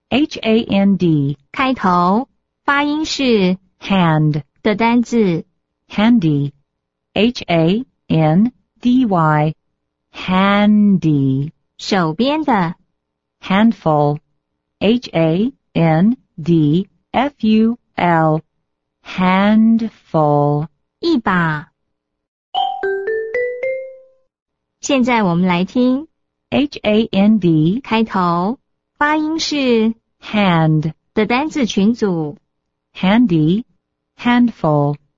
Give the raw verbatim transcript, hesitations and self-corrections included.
H A N D 开头，发音是 hand 的单字 handy H A N D Y handy 手边的 handful H A N D F U L handful 一把。现在我们来听 H A N D 开头，发音是 hand 的单字群组 handy handful